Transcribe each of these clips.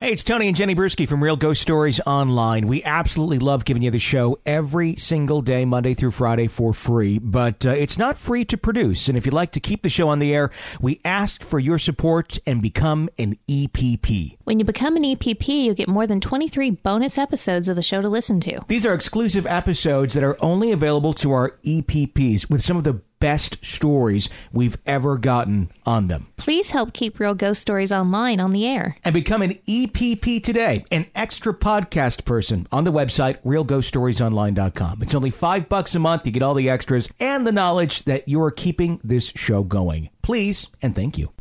Hey, it's Tony and Jenny Brewski from Real Ghost Stories Online. We absolutely love giving you the show every single day, Monday through Friday, for free. But it's not free to produce. And if you'd like to keep the show on the air, we ask for your support and become an EPP. When you become an EPP, you get more than 23 bonus episodes of the show to listen to. These are exclusive episodes that are only available to our EPPs with some of the best stories we've ever gotten on them. Please help keep Real Ghost Stories Online on the air. And become an EPP today, an extra podcast person on the website, realghoststoriesonline.com. It's only $5 a month. You get all the extras and the knowledge that you are keeping this show going. Please, and thank you.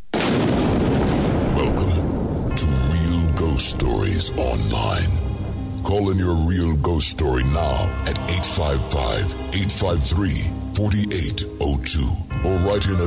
Welcome to Real Ghost Stories Online. Call in your real ghost story now at 855-853-4802 or write in at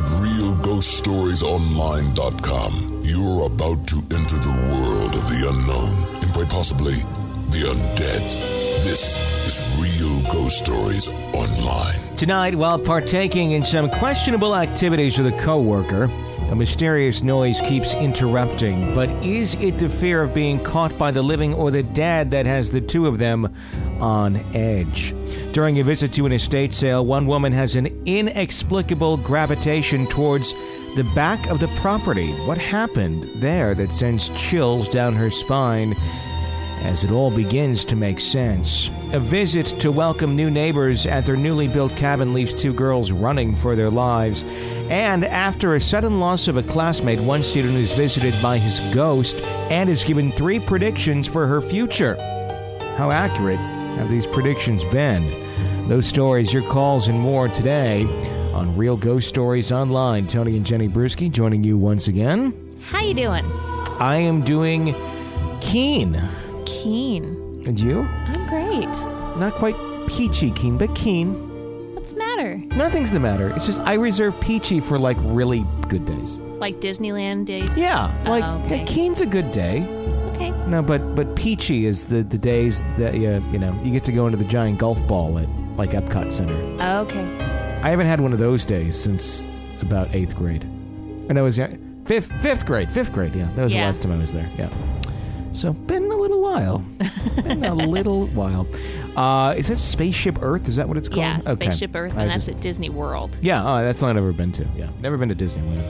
realghoststoriesonline.com. You're about to enter the world of the unknown and quite possibly the undead. This is Real Ghost Stories Online. Tonight, while partaking in some questionable activities with a coworker, a mysterious noise keeps interrupting. But is it the fear of being caught by the living or the dead that has the two of them on edge? During a visit to an estate sale, one woman has an inexplicable gravitation towards the back of the property. What happened there that sends chills down her spine as it all begins to make sense? A visit to welcome new neighbors at their newly built cabin leaves two girls running for their lives. And after a sudden loss of a classmate, one student is visited by his ghost and is given 3 predictions for her future. How accurate have these predictions been? Those stories, your calls, and more today on Real Ghost Stories Online. Tony and Jenny Brewski joining you once again. How you doing? I am doing keen. Keen. And you? I'm great. Not quite peachy keen, but keen. What's the matter? Nothing's the matter. It's just I reserve peachy for, like, really good days. Like Disneyland days? Yeah. Like, okay. Keen's a good day. Okay. No, but peachy is the days that, you get to go into the giant golf ball at, like, Epcot Center. Okay. I haven't had one of those days since about 8th grade. And I was fifth grade, yeah. That was the last time I was there, yeah. So, been a little while. Is that Spaceship Earth? Is that what it's called? Yeah, Spaceship Earth, and that's at Disney World. Yeah, that's all I've ever been to. Yeah, never been to Disneyland.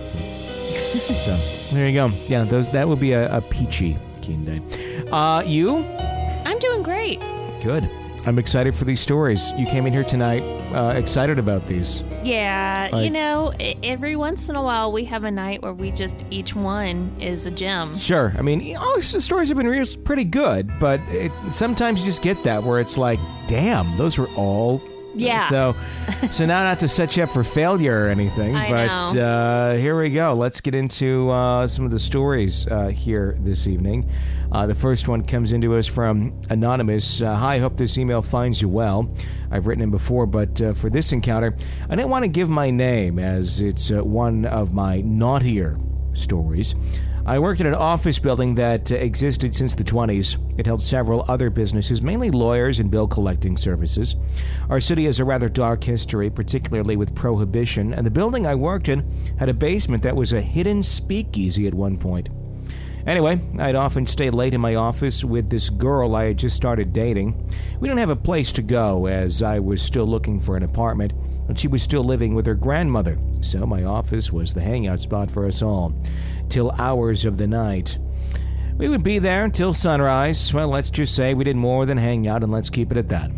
So there you go. Yeah, that would be a peachy keen day. You? I'm doing great. Good. I'm excited for these stories. You came in here tonight excited about these. Yeah, every once in a while we have a night where each one is a gem. Sure. I mean, all the stories have been pretty good, but sometimes you just get that where it's like, damn, those were all... Yeah. So now not to set you up for failure or anything, but here we go. Let's get into some of the stories here this evening. The first one comes into us from Anonymous. Hi, hope this email finds you well. I've written in before, but for this encounter, I didn't want to give my name as it's one of my naughtier stories. I worked in an office building that existed since the 20s. It held several other businesses, mainly lawyers and bill collecting services. Our city has a rather dark history, particularly with prohibition, and the building I worked in had a basement that was a hidden speakeasy at one point. Anyway, I'd often stay late in my office with this girl I had just started dating. We didn't have a place to go, as I was still looking for an apartment, and she was still living with her grandmother, so my office was the hangout spot for us all, till hours of the night. We would be there until sunrise. Well, let's just say we did more than hang out, and let's keep it at that.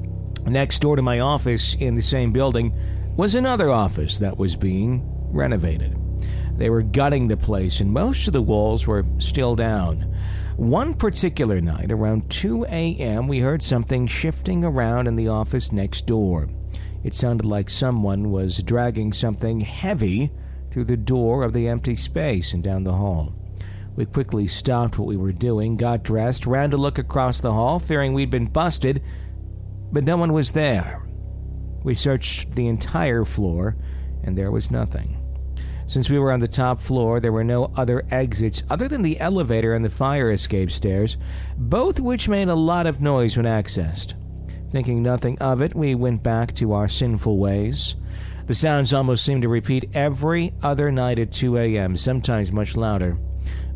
Next door to my office in the same building was another office that was being renovated. They were gutting the place, and most of the walls were still down. One particular night, around 2 a.m., we heard something shifting around in the office next door. It sounded like someone was dragging something heavy through the door of the empty space and down the hall. We quickly stopped what we were doing, got dressed, ran to look across the hall, fearing we'd been busted, but no one was there. We searched the entire floor, and there was nothing. Since we were on the top floor, there were no other exits other than the elevator and the fire escape stairs, both which made a lot of noise when accessed. Thinking nothing of it, we went back to our sinful ways. The sounds almost seemed to repeat every other night at 2 a.m., sometimes much louder.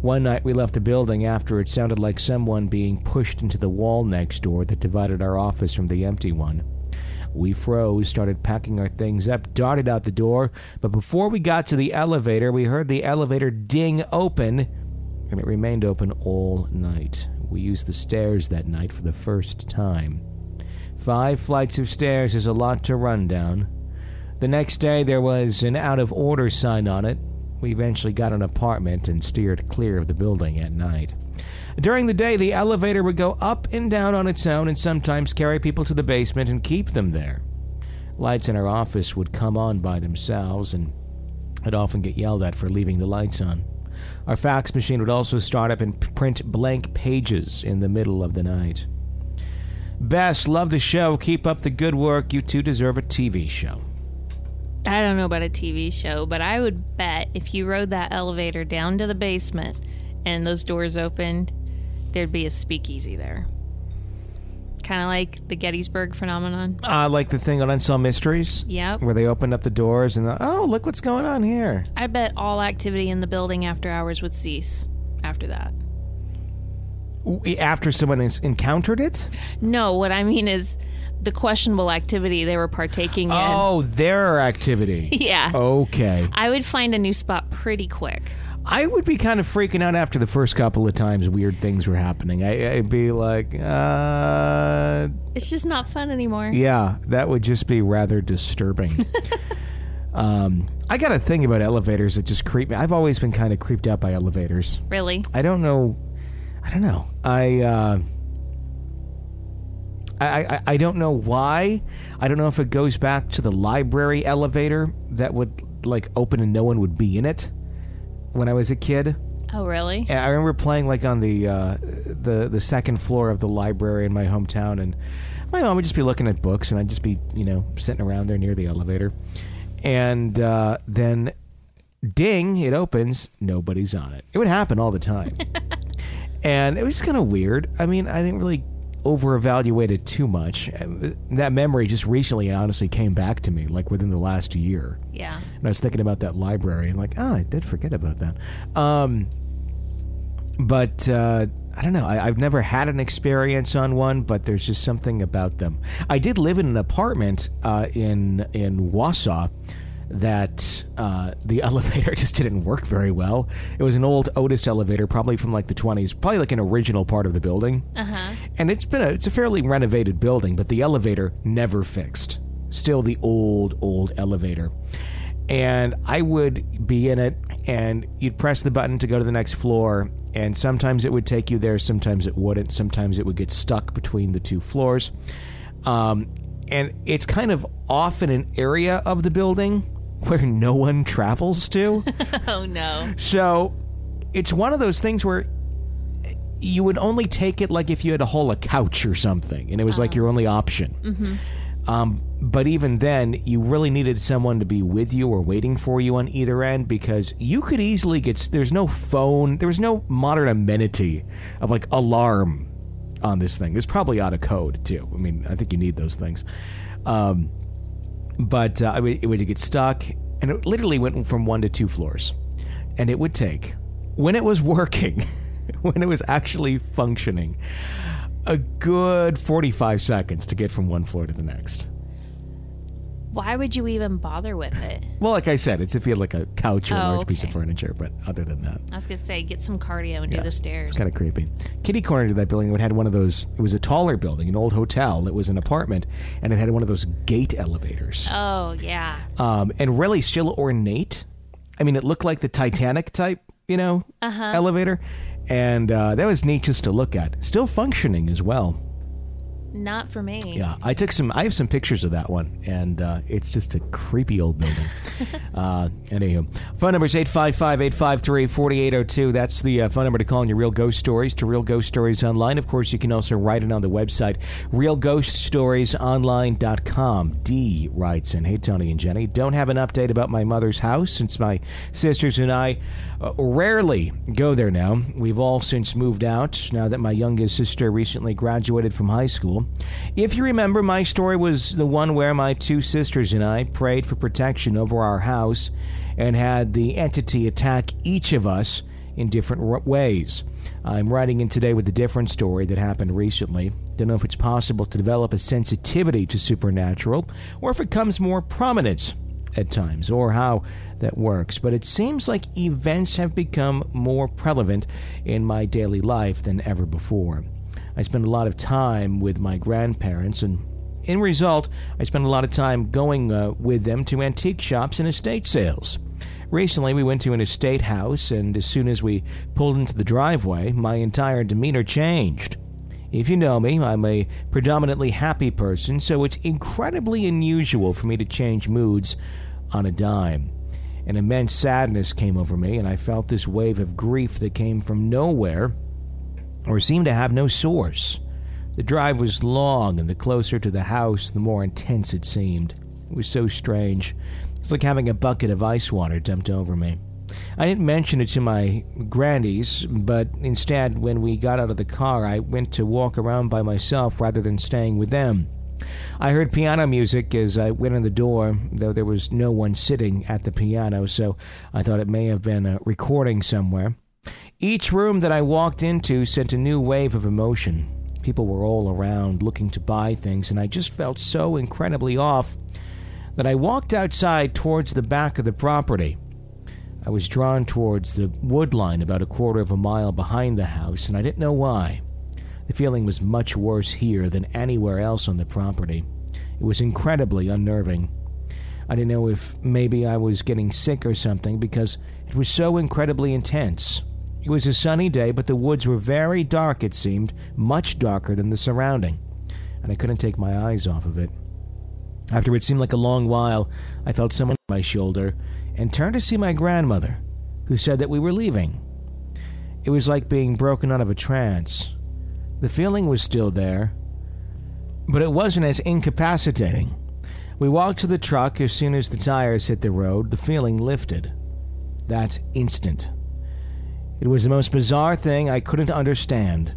One night we left the building after it sounded like someone being pushed into the wall next door that divided our office from the empty one. We froze, started packing our things up, darted out the door, but before we got to the elevator, we heard the elevator ding open, and it remained open all night. We used the stairs that night for the first time. 5 flights of stairs is a lot to run down. The next day, there was an out-of-order sign on it. We eventually got an apartment and steered clear of the building at night. During the day, the elevator would go up and down on its own and sometimes carry people to the basement and keep them there. Lights in our office would come on by themselves, and I'd often get yelled at for leaving the lights on. Our fax machine would also start up and print blank pages in the middle of the night. Bess, love the show. Keep up the good work. You two deserve a TV show. I don't know about a TV show, but I would bet if you rode that elevator down to the basement and those doors opened, there'd be a speakeasy there. Kind of like the Gettysburg phenomenon. Like the thing on Unsolved Mysteries? Yep. Where they opened up the doors and, oh, look what's going on here. I bet all activity in the building after hours would cease after that. After someone has encountered it? No, what I mean is the questionable activity they were partaking in. Oh, their activity. Yeah. Okay. I would find a new spot pretty quick. I would be kind of freaking out after the first couple of times weird things were happening. I'd be like, It's just not fun anymore. Yeah, that would just be rather disturbing. I got a thing about elevators that just creep me. I've always been kind of creeped out by elevators. Really? I don't know. I don't know why. I don't know if it goes back to the library elevator that would like open and no one would be in it when I was a kid. Oh, really? I remember playing like on the second floor of the library in my hometown, and my mom would just be looking at books, and I'd just be sitting around there near the elevator, and then ding, it opens, nobody's on it. It would happen all the time. And it was kind of weird. I mean, I didn't really over-evaluate it too much. That memory just recently, honestly, came back to me, like within the last year. Yeah. And I was thinking about that library, and like, I did forget about that. But I don't know. I've never had an experience on one, but there's just something about them. I did live in an apartment in Wausau that the elevator just didn't work very well. It was an old Otis elevator, probably from like the 20s, probably like an original part of the building. Uh-huh. And it's a fairly renovated building, but the elevator never fixed. Still the old elevator. And I would be in it, and you'd press the button to go to the next floor, and sometimes it would take you there, sometimes it wouldn't. Sometimes it would get stuck between the two floors. And it's kind of off in an area of the building where no one travels to. Oh, no. So it's one of those things where you would only take it like if you had to haul a couch or something, and it was like your only option. Mm-hmm. But even then, you really needed someone to be with you or waiting for you on either end, because you could easily get... There's no phone. There was no modern amenity of like alarm on this thing. It's probably out of code too. I mean, I think you need those things. But it would get stuck, and it literally went from 1 to 2 floors. And it would take, when it was working, when it was actually functioning, a good 45 seconds to get from one floor to the next. Why would you even bother with it? Well, like I said, it's if you had like a couch or a large piece of furniture, but other than that. I was going to say, get some cardio and do the stairs. It's kind of creepy. Kitty corner to that building had one of those, it was a taller building, an old hotel. It was an apartment, and it had one of those gate elevators. Oh, yeah. And really still ornate. I mean, it looked like the Titanic type, elevator. And that was neat just to look at. Still functioning as well. Not for me. Yeah, I have some pictures of that one, and it's just a creepy old building. Anywho, phone number is 855-853-4802. That's the phone number to call in your Real Ghost Stories to Real Ghost Stories Online. Of course, you can also write it on the website, realghoststoriesonline.com. D writes in, hey, Tony and Jenny, don't have an update about my mother's house since my sisters and I rarely go there now. We've all since moved out now that my youngest sister recently graduated from high school. If you remember, my story was the one where my two sisters and I prayed for protection over our house and had the entity attack each of us in different ways. I'm writing in today with a different story that happened recently. Don't know if it's possible to develop a sensitivity to supernatural, or if it comes more prominent at times, or how that works. But it seems like events have become more prevalent in my daily life than ever before. I spend a lot of time with my grandparents, and in result, I spend a lot of time going with them to antique shops and estate sales. Recently, we went to an estate house, and as soon as we pulled into the driveway, my entire demeanor changed. If you know me, I'm a predominantly happy person, so it's incredibly unusual for me to change moods on a dime. An immense sadness came over me, and I felt this wave of grief that came from nowhere, or seemed to have no source. The drive was long, and the closer to the house, the more intense it seemed. It was so strange. It's like having a bucket of ice water dumped over me. I didn't mention it to my grandies, but instead, when we got out of the car, I went to walk around by myself rather than staying with them. I heard piano music as I went in the door, though there was no one sitting at the piano, so I thought it may have been a recording somewhere. Each room that I walked into sent a new wave of emotion. People were all around looking to buy things, and I just felt so incredibly off that I walked outside towards the back of the property. I was drawn towards the wood line about a quarter of a mile behind the house, and I didn't know why. The feeling was much worse here than anywhere else on the property. It was incredibly unnerving. I didn't know if maybe I was getting sick or something because it was so incredibly intense. It was a sunny day, but the woods were very dark, it seemed, much darker than the surrounding, and I couldn't take my eyes off of it. After what seemed like a long while, I felt someone on my shoulder and turned to see my grandmother, who said that we were leaving. It was like being broken out of a trance. The feeling was still there, but it wasn't as incapacitating. We walked to the truck. As soon as the tires hit the road, the feeling lifted. That instant. It was the most bizarre thing I couldn't understand.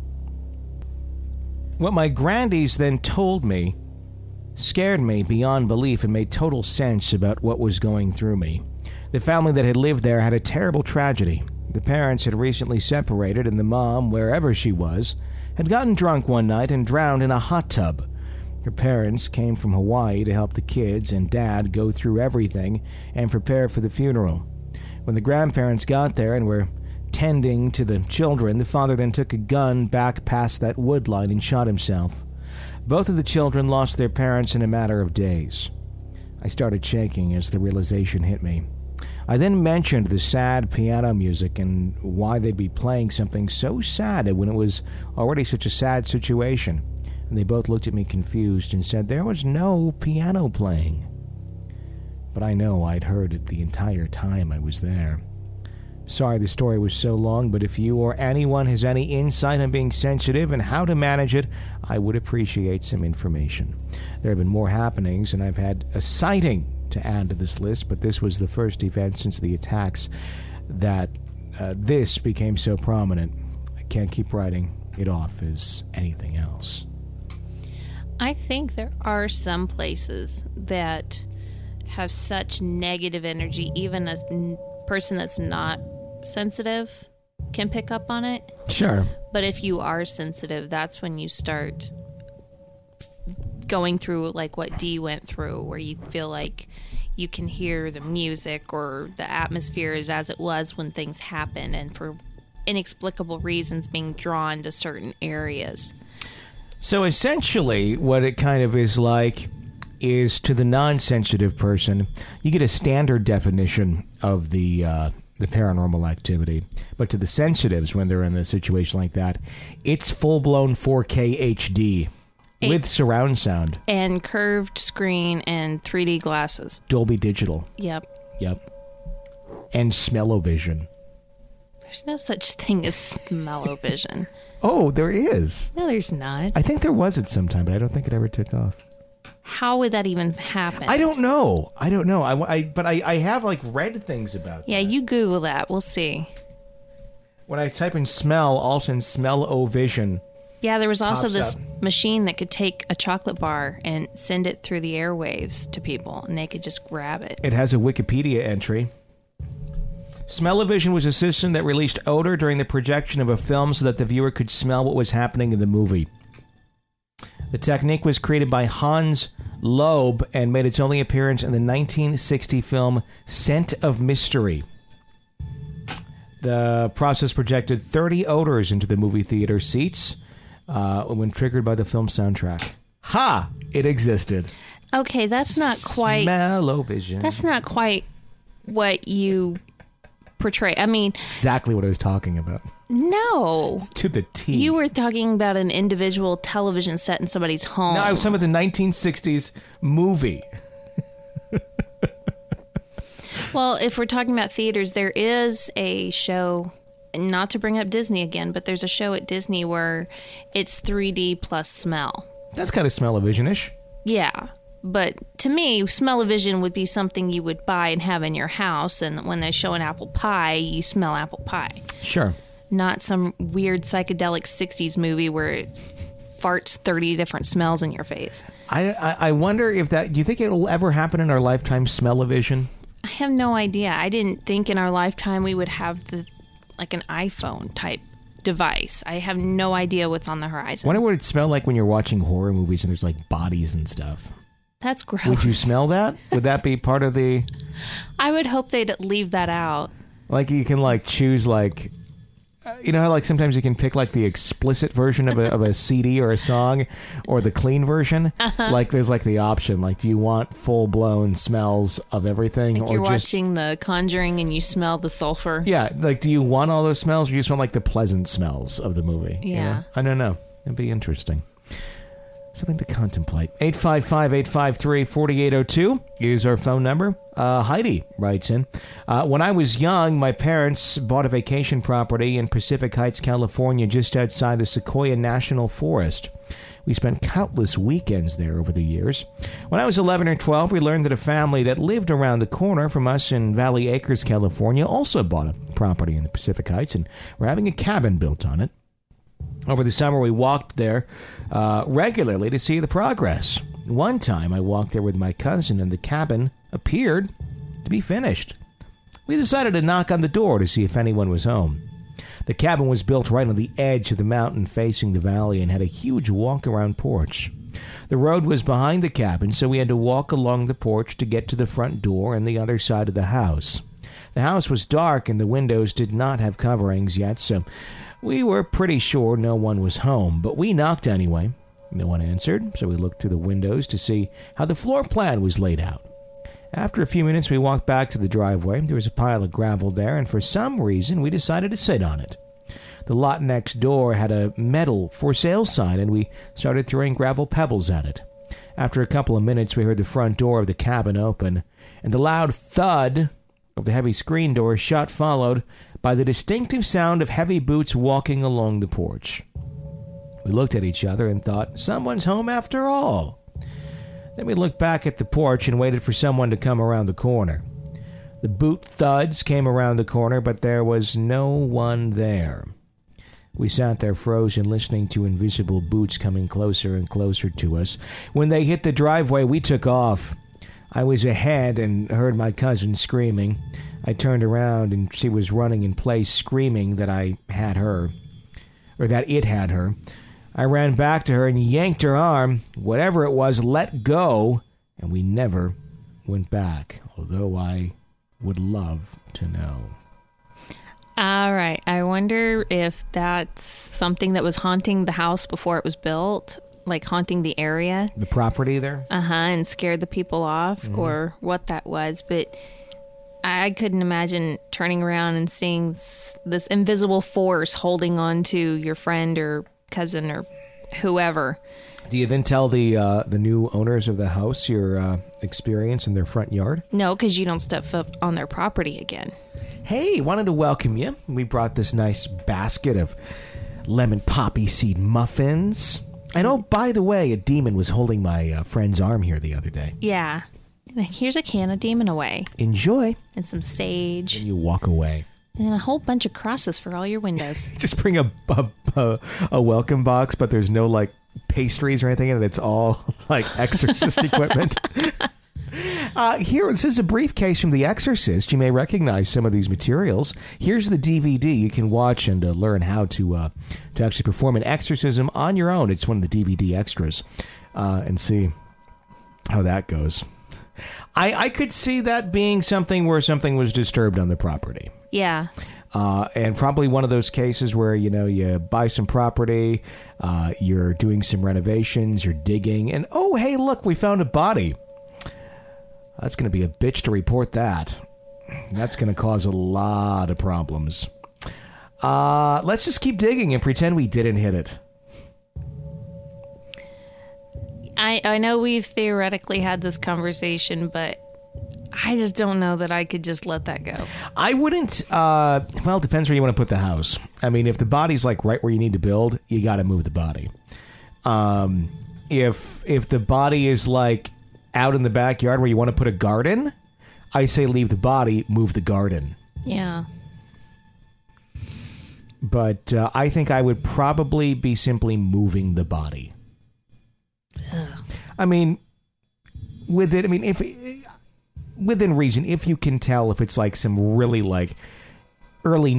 What my grandies then told me scared me beyond belief and made total sense about what was going through me. The family that had lived there had a terrible tragedy. The parents had recently separated, and the mom, wherever she was, had gotten drunk one night and drowned in a hot tub. Her parents came from Hawaii to help the kids and Dad go through everything and prepare for the funeral. When the grandparents got there and were tending to the children, the father then took a gun back past that wood line and shot himself. Both of the children lost their parents in a matter of days. I started shaking as the realization hit me. I then mentioned the sad piano music and why they'd be playing something so sad when it was already such a sad situation, and they both looked at me confused and said there was no piano playing. But I know I'd heard it the entire time I was there. Sorry the story was so long, but if you or anyone has any insight on being sensitive and how to manage it, I would appreciate some information. There have been more happenings, and I've had a sighting to add to this list, but this was the first event since the attacks that this became so prominent. I can't keep writing it off as anything else. I think there are some places that have such negative energy, even a person that's not sensitive can pick up on it. Sure. But if you are sensitive, that's when you start going through like what Dee went through, where you feel like you can hear the music or the atmosphere is as it was when things happen, and for inexplicable reasons being drawn to certain areas. So essentially what it kind of is like is, to the non-sensitive person, you get a standard definition of the paranormal activity. But to the sensitives, when they're in a situation like that, it's full-blown 4K HD with surround sound. And curved screen and 3D glasses. Dolby Digital. Yep. And smell-o-vision. There's no such thing as smell-o-vision. Oh, there is. No, there's not. I think there was at some time, but I don't think it ever took off. How would that even happen? I don't know. But I have like read things about that. Yeah, you Google that. We'll see. When I type in smell, also in smell-o-vision. Yeah, there was also this up. machine that could take a chocolate bar and send it through the airwaves to people, and they could just grab it. It has a Wikipedia entry. Smell-O-Vision was a system that released odor during the projection of a film so that the viewer could smell what was happening in the movie. The technique was created by Hans Loeb and made its only appearance in the 1960 film Scent of Mystery. The process projected 30 odors into the movie theater seats when triggered by the film soundtrack. Ha! It existed. Okay, that's not quite... Smell-O-Vision. That's not quite what you portray. I mean... Exactly what I was talking about. No. It's to the T. You were talking about an individual television set in somebody's home. No, I was talking about the 1960s movie. Well, if we're talking about theaters, there is a show, not to bring up Disney again, but there's a show at Disney where it's 3D plus smell. That's kind of Smell-O-Vision-ish. Yeah. But to me, Smell-O-Vision would be something you would buy and have in your house, and when they show an apple pie, you smell apple pie. Sure. Not some weird psychedelic 60s movie where it farts 30 different smells in your face. I wonder if that... Do you think it'll ever happen in our lifetime, Smell-O-Vision? I have no idea. I didn't think in our lifetime we would have an iPhone type device. I have no idea what's on the horizon. I wonder what it'd smell like when you're watching horror movies and there's like bodies and stuff. That's gross. Would you smell that? Would that be part of the... I would hope they'd leave that out. Like you can like choose like... You know how like sometimes you can pick like the explicit version of a CD or a song or the clean version? Uh-huh. Like there's like the option. Like do you want full-blown smells of everything? Like you're watching The Conjuring and you smell the sulfur. Yeah. Like do you want all those smells or do you just want like the pleasant smells of the movie? Yeah. You know? I don't know. It'd be interesting. Something to contemplate. 855-853-4802 is our phone number. Heidi writes in, when I was young, my parents bought a vacation property in Pacific Heights, California, just outside the Sequoia National Forest. We spent countless weekends there over the years. When I was 11 or 12, we learned that a family that lived around the corner from us in Valley Acres, California, also bought a property in the Pacific Heights and were having a cabin built on it. Over the summer, we walked there regularly to see the progress. One time, I walked there with my cousin, and the cabin appeared to be finished. We decided to knock on the door to see if anyone was home. The cabin was built right on the edge of the mountain facing the valley and had a huge walk-around porch. The road was behind the cabin, so we had to walk along the porch to get to the front door and the other side of the house. The house was dark, and the windows did not have coverings yet, so... we were pretty sure no one was home, but we knocked anyway. No one answered, so we looked through the windows to see how the floor plan was laid out. After a few minutes, we walked back to the driveway. There was a pile of gravel there, and for some reason, we decided to sit on it. The lot next door had a metal for sale sign, and we started throwing gravel pebbles at it. After a couple of minutes, we heard the front door of the cabin open, and the loud thud of the heavy screen door shut, followed by the distinctive sound of heavy boots walking along the porch. We looked at each other and thought, someone's home after all. Then we looked back at the porch and waited for someone to come around the corner. The boot thuds came around the corner, but there was no one there. We sat there frozen, listening to invisible boots coming closer and closer to us. When they hit the driveway, we took off. I was ahead and heard my cousin screaming. I turned around and she was running in place, screaming that I had her, or that it had her. I ran back to her and yanked her arm. Whatever it was, let go, and we never went back, although I would love to know. All right. I wonder if that's something that was haunting the house before it was built, like haunting the area. The property there? And scared the people off, or what that was. But I couldn't imagine turning around and seeing this invisible force holding on to your friend or cousin or whoever. Do you then tell the new owners of the house your experience in their front yard? No, because you don't step foot on their property again. Hey, wanted to welcome you. We brought this nice basket of lemon poppy seed muffins. And oh, by the way, a demon was holding my friend's arm here the other day. Yeah. Here's a can of Demon Away. Enjoy. And some sage. And you walk away. And a whole bunch of crosses for all your windows. Just bring a welcome box, but there's no, like, pastries or anything in it. It's all, like, exorcist equipment. Here, this is a briefcase from The Exorcist. You may recognize some of these materials. Here's the DVD. You can watch and learn how to actually perform an exorcism on your own. It's one of the DVD extras. And see how that goes. I could see that being something where something was disturbed on the property. Yeah. And probably one of those cases where, you buy some property, you're doing some renovations, you're digging, and, oh, hey, look, we found a body. That's going to be a bitch to report that. That's going to cause a lot of problems. Let's just keep digging and pretend we didn't hit it. I know we've theoretically had this conversation, but I just don't know that I could just let that go. I wouldn't. Well, it depends where you want to put the house. I mean, if the body's like right where you need to build, you got to move the body. If the body is like out in the backyard where you want to put a garden, I say leave the body, move the garden. Yeah. But I think I would probably be simply moving the body. Ugh. I mean, if within reason, if you can tell if it's like some really like early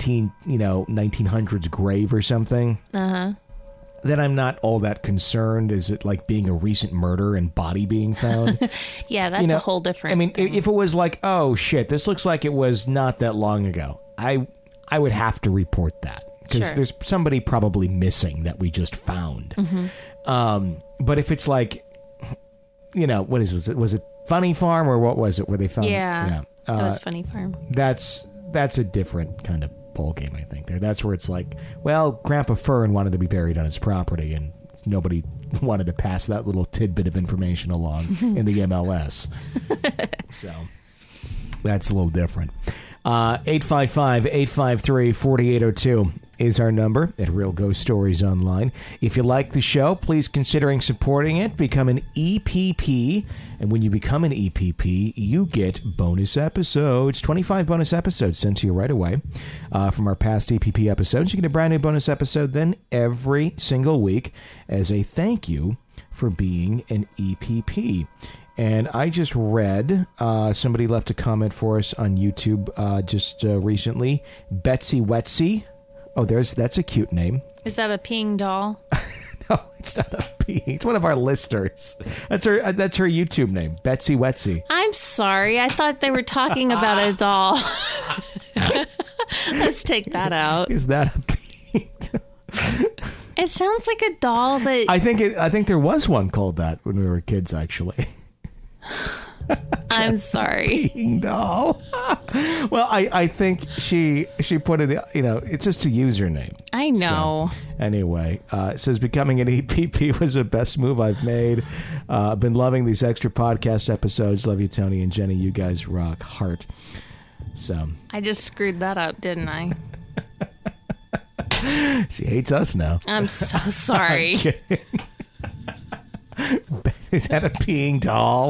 1900s grave or something, then I'm not all that concerned. Is it like being a recent murder and body being found? Yeah, that's a whole different. I mean, if it was like, oh shit, this looks like it was not that long ago, I would have to report that because there's somebody probably missing that we just found. But if it's like, what was it? Was it Funny Farm or what was it where they found? Yeah, it was Funny Farm. That's a different kind of ball game, I think. That's where it's like, well, Grandpa Fern wanted to be buried on his property, and nobody wanted to pass that little tidbit of information along in the MLS. So that's a little different. 855-853-4802 is our number at Real Ghost Stories Online. If you like the show, please considering supporting it. Become an EPP. And when you become an EPP, you get bonus episodes. 25 bonus episodes sent to you right away from our past EPP episodes. You get a brand new bonus episode then every single week as a thank you for being an EPP. And I just read, somebody left a comment for us on YouTube just recently. Betsy Wetsy. Oh, that's a cute name. Is that a peeing doll? No, it's not a peeing. It's one of our listeners. That's her YouTube name, Betsy Wetsy. I'm sorry. I thought they were talking about a doll. Let's take that out. Is that a peeing doll? It sounds like a doll that... I think there was one called that when we were kids, actually. I'm sorry. Peeing doll. Well, I think she put it, it's just a username. I know. So, anyway, it says becoming an EPP was the best move I've made. I've been loving these extra podcast episodes. Love you, Tony and Jenny. You guys rock. Heart. So I just screwed that up, didn't I? She hates us now. I'm so sorry. I'm kidding. Is that a peeing doll?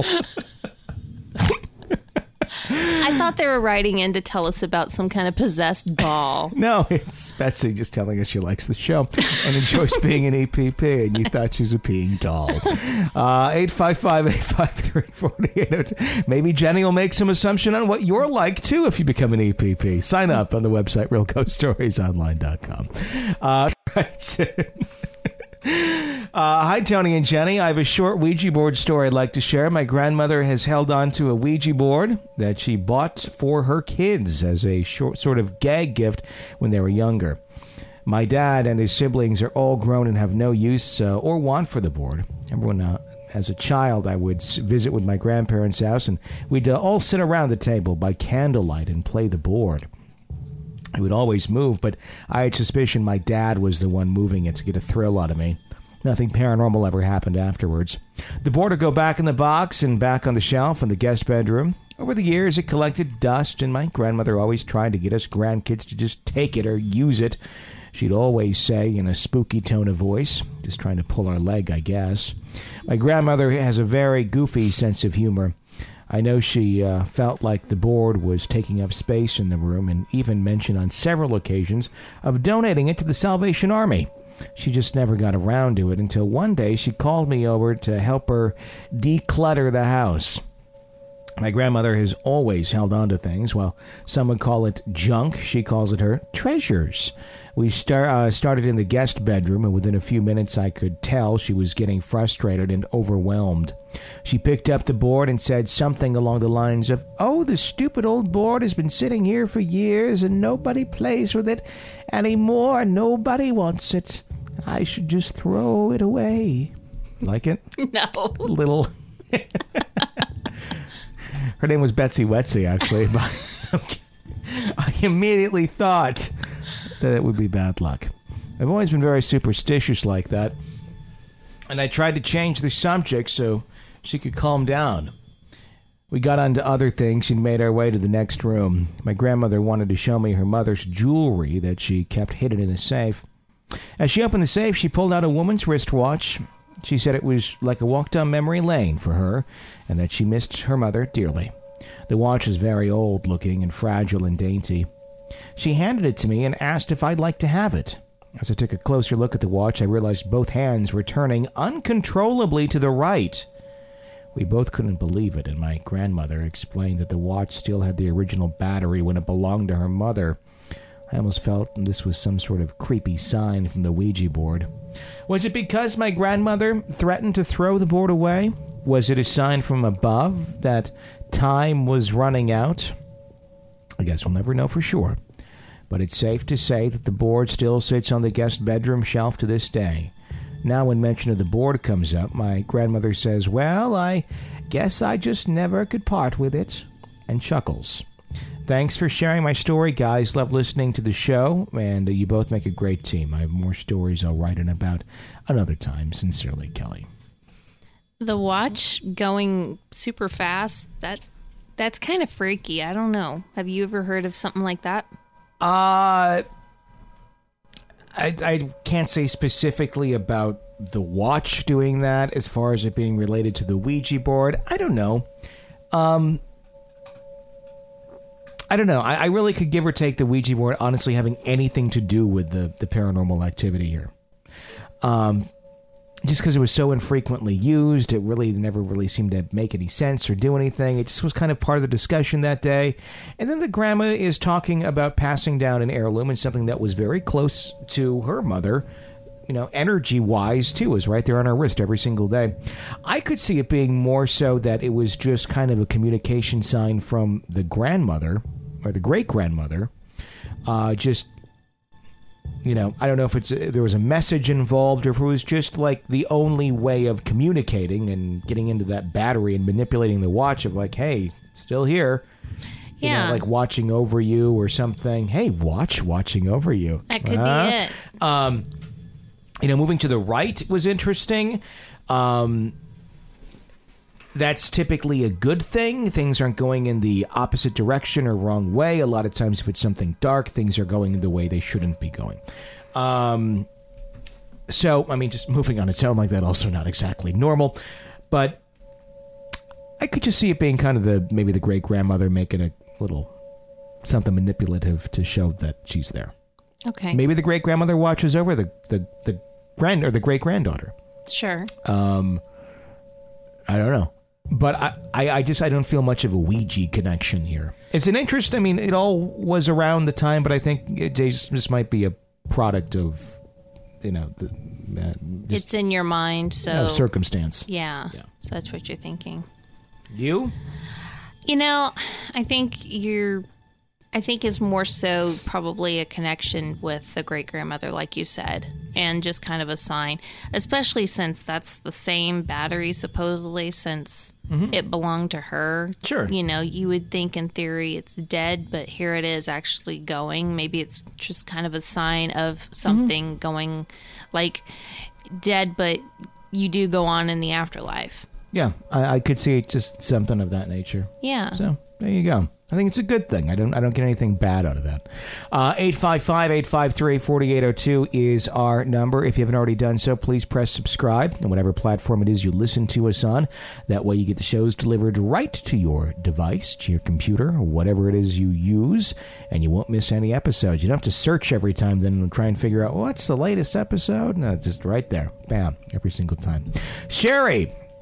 I thought they were writing in to tell us about some kind of possessed doll. No, it's Betsy just telling us she likes the show and enjoys being an EPP, and you thought she's a peeing doll. 855-853-4802. Maybe Jenny will make some assumption on what you're like, too, if you become an EPP. Sign up on the website, realghoststoriesonline.com. Right. Hi, Tony and Jenny. I have a short Ouija board story I'd like to share. My grandmother has held on to a Ouija board that she bought for her kids as a short sort of gag gift when they were younger. My dad and his siblings are all grown and have no use or want for the board. Remember when, as a child, I would visit with my grandparents' house, and we'd all sit around the table by candlelight and play the board. It would always move, but I had suspicion my dad was the one moving it to get a thrill out of me. Nothing paranormal ever happened afterwards. The board would go back in the box and back on the shelf in the guest bedroom. Over the years, it collected dust, and my grandmother always tried to get us grandkids to just take it or use it. She'd always say in a spooky tone of voice, just trying to pull our leg, I guess. My grandmother has a very goofy sense of humor. I know she felt like the board was taking up space in the room and even mentioned on several occasions of donating it to the Salvation Army. She just never got around to it until one day she called me over to help her declutter the house. My grandmother has always held on to things. Well, some would call it junk. She calls it her treasures. We started in the guest bedroom, and within a few minutes I could tell she was getting frustrated and overwhelmed. She picked up the board and said something along the lines of, "Oh, the stupid old board has been sitting here for years, and nobody plays with it anymore. Nobody wants it. I should just throw it away." Like it? No. Little... Her name was Betsy Wetsy, actually. But I immediately thought that it would be bad luck. I've always been very superstitious like that. And I tried to change the subject so she could calm down. We got on to other things and made our way to the next room. My grandmother wanted to show me her mother's jewelry that she kept hidden in a safe. As she opened the safe, she pulled out a woman's wristwatch. She said it was like a walk down memory lane for her, and that she missed her mother dearly. The watch was very old-looking and fragile and dainty. She handed it to me and asked if I'd like to have it. As I took a closer look at the watch, I realized both hands were turning uncontrollably to the right. We both couldn't believe it, and my grandmother explained that the watch still had the original battery when it belonged to her mother. I almost felt this was some sort of creepy sign from the Ouija board. Was it because my grandmother threatened to throw the board away? Was it a sign from above that time was running out? I guess we'll never know for sure. But it's safe to say that the board still sits on the guest bedroom shelf to this day. Now when mention of the board comes up, my grandmother says, "Well, I guess I just never could part with it," and chuckles. Thanks for sharing my story, guys. Love listening to the show, and you both make a great team. I have more stories I'll write in about another time. Sincerely, Kelly. The watch going super fast, that's kind of freaky. I don't know. Have you ever heard of something like that? I can't say specifically about the watch doing that as far as it being related to the Ouija board. I don't know. I really could give or take the Ouija board honestly having anything to do with the paranormal activity here. Just because it was so infrequently used, it really never really seemed to make any sense or do anything. It just was kind of part of the discussion that day. And then the grandma is talking about passing down an heirloom and something that was very close to her mother, energy-wise, too, was right there on her wrist every single day. I could see it being more so that it was just kind of a communication sign from the grandmother, or the great-grandmother, I don't know if there was a message involved or if it was just like the only way of communicating and getting into that battery and manipulating the watch of like, hey, still here. Yeah. Like watching over you or something. Hey, watching over you. That could be it. Moving to the right was interesting. That's typically a good thing. Things aren't going in the opposite direction or wrong way. A lot of times if it's something dark, things are going in the way they shouldn't be going. Just moving on its own like that, also not exactly normal. But I could just see it being kind of maybe the great-grandmother making a little something manipulative to show that she's there. Okay. Maybe the great-grandmother watches over the great-granddaughter. Sure. I don't know. But I don't feel much of a Ouija connection here. It's an interest. I mean, it all was around the time, but I think it just might be a product of, it's in your mind, so circumstance. Yeah. So that's what you're thinking. You? I think it's more so probably a connection with the great-grandmother, like you said, and just kind of a sign, especially since that's the same battery, supposedly, since it belonged to her. Sure. You would think in theory it's dead, but here it is actually going. Maybe it's just kind of a sign of something going, like dead, but you do go on in the afterlife. Yeah, I could see just something of that nature. Yeah. So, there you go. I think it's a good thing. I don't get anything bad out of that. 855-853-4802 is our number. If you haven't already done so, please press subscribe on whatever platform it is you listen to us on. That way you get the shows delivered right to your device, to your computer, or whatever it is you use, and you won't miss any episodes. You don't have to search every time then and try and figure out, what's the latest episode? No, it's just right there. Bam, every single time. Sherry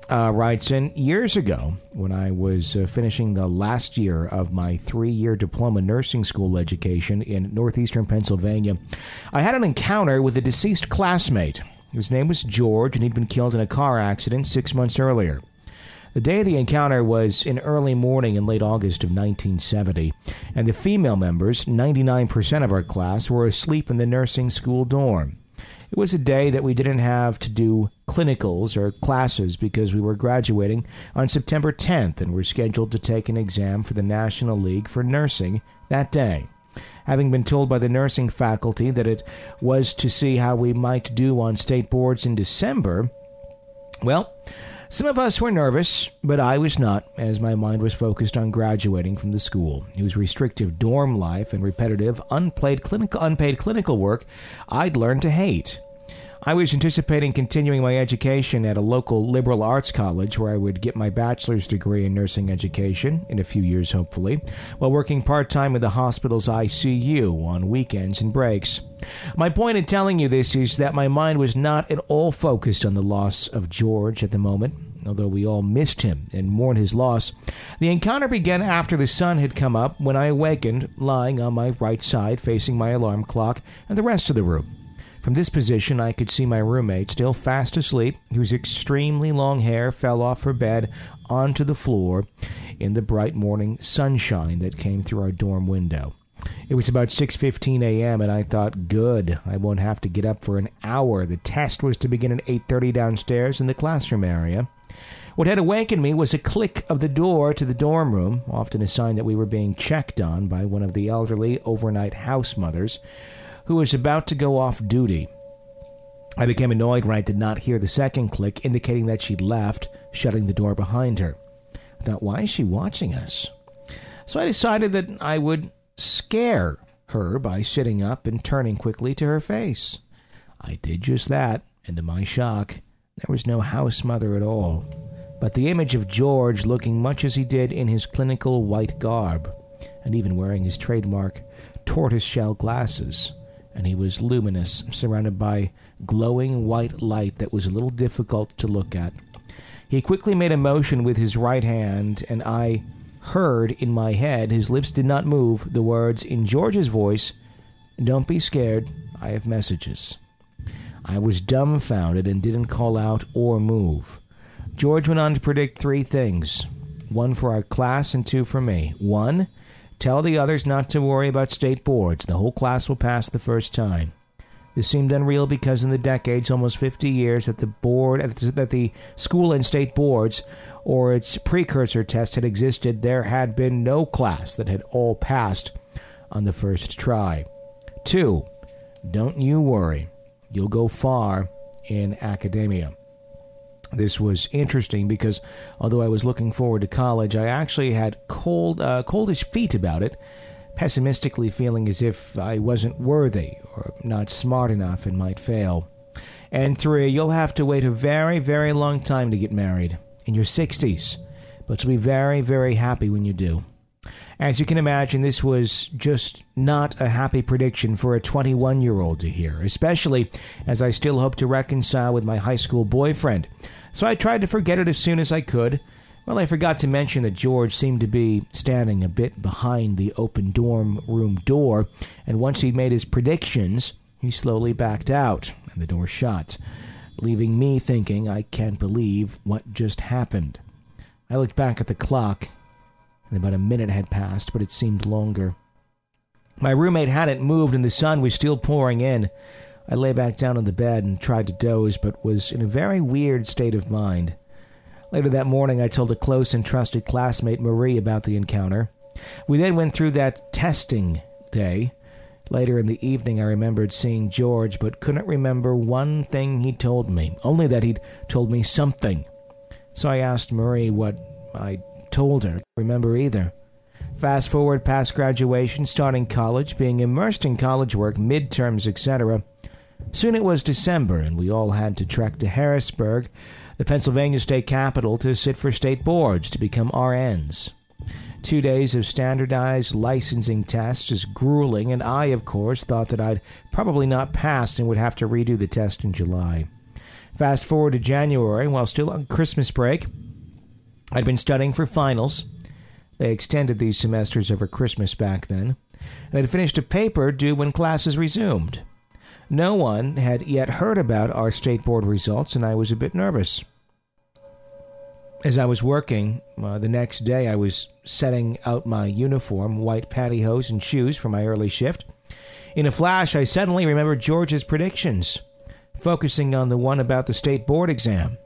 writes in, years ago, when I was finishing the last year of my 3-year diploma nursing school education in northeastern Pennsylvania, I had an encounter with a deceased classmate. His name was George, and he'd been killed in a car accident 6 months earlier. The day of the encounter was in early morning in late August of 1970, and the female members, 99% of our class, were asleep in the nursing school dorm. It was a day that we didn't have to do clinicals or classes because we were graduating on September 10th and were scheduled to take an exam for the National League for Nursing that day. Having been told by the nursing faculty that it was to see how we might do on state boards in December, well, some of us were nervous, but I was not, as my mind was focused on graduating from the school, whose restrictive dorm life and repetitive, unpaid clinical work I'd learned to hate. I was anticipating continuing my education at a local liberal arts college where I would get my bachelor's degree in nursing education, in a few years hopefully, while working part-time in the hospital's ICU on weekends and breaks. My point in telling you this is that my mind was not at all focused on the loss of George at the moment. Although we all missed him and mourned his loss, the encounter began after the sun had come up when I awakened, lying on my right side facing my alarm clock and the rest of the room. From this position, I could see my roommate, still fast asleep, whose extremely long hair fell off her bed onto the floor in the bright morning sunshine that came through our dorm window. It was about 6:15 a.m., and I thought, good, I won't have to get up for an hour. The test was to begin at 8:30 downstairs in the classroom area. What had awakened me was a click of the door to the dorm room, often a sign that we were being checked on by one of the elderly overnight house mothers, who was about to go off duty. I became annoyed when I did not hear the second click, indicating that she'd left, shutting the door behind her. I thought, why is she watching us? So I decided that I would scare her by sitting up and turning quickly to her face. I did just that, and to my shock, there was no house mother at all, but the image of George looking much as he did in his clinical white garb, and even wearing his trademark tortoiseshell glasses. And he was luminous, surrounded by glowing white light that was a little difficult to look at. He quickly made a motion with his right hand, and I heard in my head, his lips did not move, the words in George's voice, "Don't be scared, I have messages." I was dumbfounded and didn't call out or move. George went on to predict 3 things, 1 for our class and 2 for me. 1, tell the others not to worry about state boards. The whole class will pass the first time. This seemed unreal because in the decades, almost 50 years, that the school and state boards or its precursor test had existed, there had been no class that had all passed on the first try. 2, don't you worry. You'll go far in academia. This was interesting because although I was looking forward to college, I actually had coldish feet about it, pessimistically feeling as if I wasn't worthy or not smart enough and might fail. And 3, you'll have to wait a very, very long time to get married, in your 60s, but you'll be very, very happy when you do. As you can imagine, this was just not a happy prediction for a 21-year-old to hear, especially as I still hope to reconcile with my high school boyfriend. So I tried to forget it as soon as I could. Well, I forgot to mention that George seemed to be standing a bit behind the open dorm room door, and once he'd made his predictions, he slowly backed out, and the door shut, leaving me thinking, I can't believe what just happened. I looked back at the clock, and about a minute had passed, but it seemed longer. My roommate hadn't moved, and the sun was still pouring in. I lay back down on the bed and tried to doze, but was in a very weird state of mind. Later that morning, I told a close and trusted classmate, Marie, about the encounter. We then went through that testing day. Later in the evening, I remembered seeing George, but couldn't remember one thing he told me, only that he'd told me something. So I asked Marie what I told her. Remember either. Fast forward past graduation, starting college, being immersed in college work, midterms, etc. Soon it was December, and we all had to trek to Harrisburg, the Pennsylvania state capital, to sit for state boards to become RNs. 2 days of standardized licensing tests is grueling, and I, of course, thought that I'd probably not passed and would have to redo the test in July. Fast forward to January, while still on Christmas break, I'd been studying for finals. They extended these semesters over Christmas back then, and I'd finished a paper due when classes resumed. No one had yet heard about our state board results, and I was a bit nervous. As I was working, the next day I was setting out my uniform, white pantyhose and shoes for my early shift. In a flash, I suddenly remembered George's predictions, focusing on the one about the state board exam.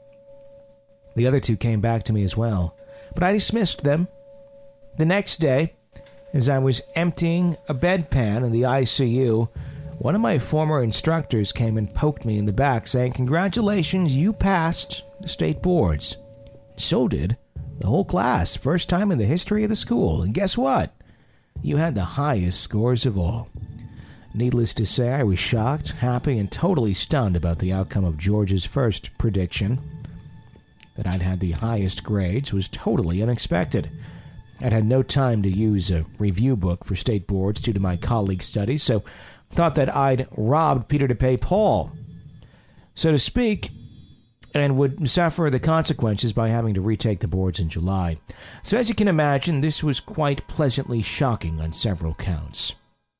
The other two came back to me as well, but I dismissed them. The next day, as I was emptying a bedpan in the ICU, one of my former instructors came and poked me in the back, saying, "Congratulations, you passed the state boards." So did the whole class, first time in the history of the school. And guess what? You had the highest scores of all. Needless to say, I was shocked, happy, and totally stunned about the outcome of George's first prediction. That I'd had the highest grades was totally unexpected. I'd had no time to use a review book for state boards due to my colleagues' studies, so thought that I'd robbed Peter to pay Paul, so to speak, and would suffer the consequences by having to retake the boards in July. So as you can imagine, this was quite pleasantly shocking on several counts.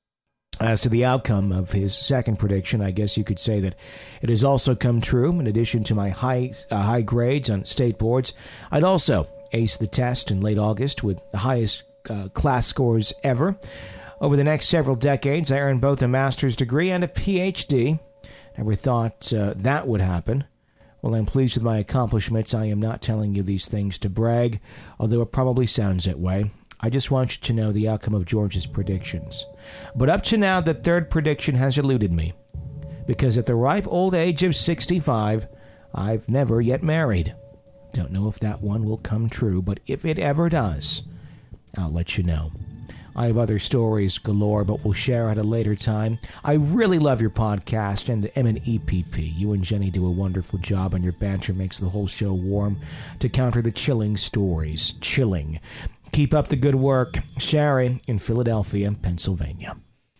As to the outcome of his second prediction, I guess you could say that it has also come true. In addition to my high grades on state boards, I'd also aced the test in late August with the highest class scores ever. Over the next several decades, I earned both a master's degree and a PhD. Never thought that would happen. While I'm pleased with my accomplishments, I am not telling you these things to brag, although it probably sounds that way. I just want you to know the outcome of George's predictions. But up to now, the third prediction has eluded me, because at the ripe old age of 65, I've never yet married. Don't know if that one will come true, but if it ever does, I'll let you know. I have other stories galore, but we'll share at a later time. I really love your podcast and M&EPP. You and Jenny do a wonderful job, and your banter makes the whole show warm to counter the chilling stories. Chilling. Keep up the good work. Sherry in Philadelphia, Pennsylvania.